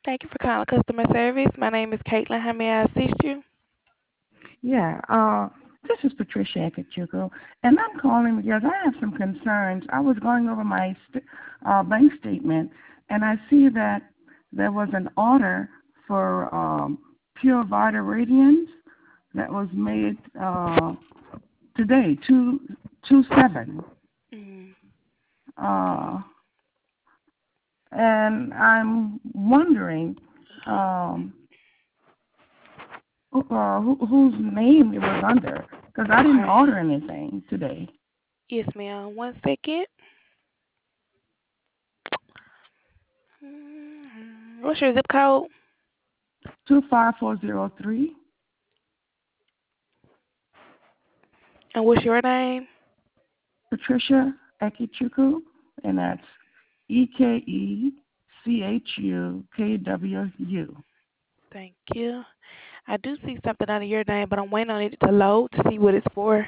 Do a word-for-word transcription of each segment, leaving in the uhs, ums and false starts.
Thank you for calling customer service. My name is Caitlin. How may I assist you? Yeah, uh, this is Patricia Akachuko, and I'm calling because I have some concerns. I was going over my st- uh, bank statement, and I see that there was an order for um, Pure Vita Radiance that was made uh, today, two two seven. Mm. Uh, and I'm wondering um, who, uh, who, whose name it was under, because I didn't Okay. order anything today. Yes, ma'am. One second. Mhm. What's your zip code? two five four zero three. And what's your name? Patricia Ekichuku, and that's E K E C H U K W U. Thank you. I do see something under your name, but I'm waiting on it to load to see what it's for.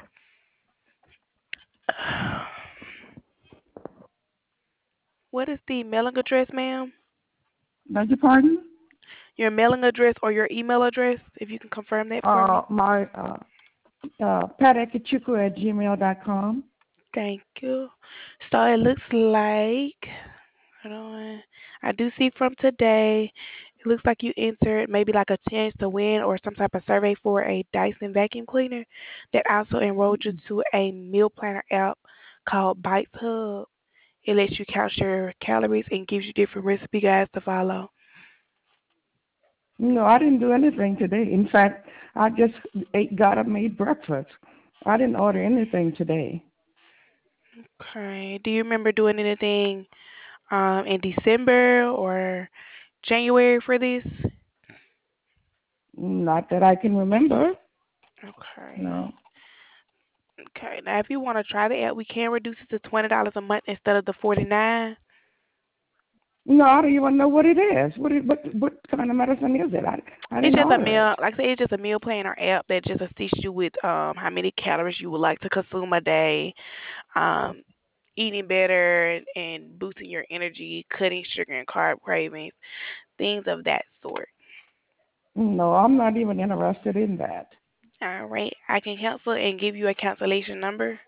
What is the mailing address, ma'am? Beg your pardon? Your mailing address or your email address, if you can confirm that for Uh, me. my uh, uh, patekichuku at gmail dot com. Thank you. So it looks like, hold on. I do see from today, it looks like you entered maybe like a chance to win or some type of survey for a Dyson vacuum cleaner that also enrolled you to a meal planner app called Bites Hub. It lets you count your calories and gives you different recipe guides to follow. No, I didn't do anything today. In fact, I just ate, got up, made breakfast. I didn't order anything today. Okay. Do you remember doing anything um, in December or January for this? Not that I can remember. Okay. No. Okay. Now, if you want to try the app, we can reduce it to twenty dollars a month instead of the forty nine. No, I don't even know what it is. What it, what what kind of medicine is it? I I It's didn't just a order it. meal, like I said, it's just a meal planner app that just assists you with um how many calories you would like to consume a day, um, eating better and boosting your energy, cutting sugar and carb cravings, things of that sort. No, I'm not even interested in that. All right, I can cancel and give you a cancellation number.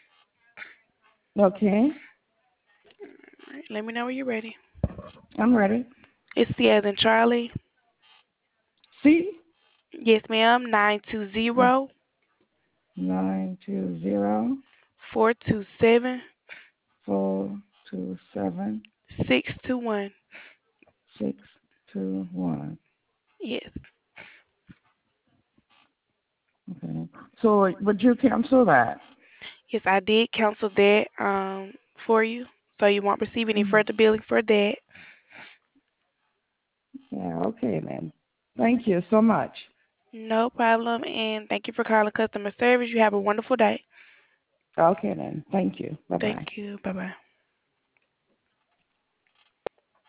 Okay, All right, let me know when you're ready. I'm ready. It's C as in Charlie. C Yes, ma'am. Nine two uh, zero nine two zero four two seven four two seven six two one. six two one. Yes. Okay. So would you cancel that? Yes, I did cancel that um for you, so you won't receive any Mm. further billing for that. Yeah. Okay then. Thank you so much. No problem, and thank you for calling customer service. You have a wonderful day. Okay then. Thank you. Bye Thank bye. you. Bye bye.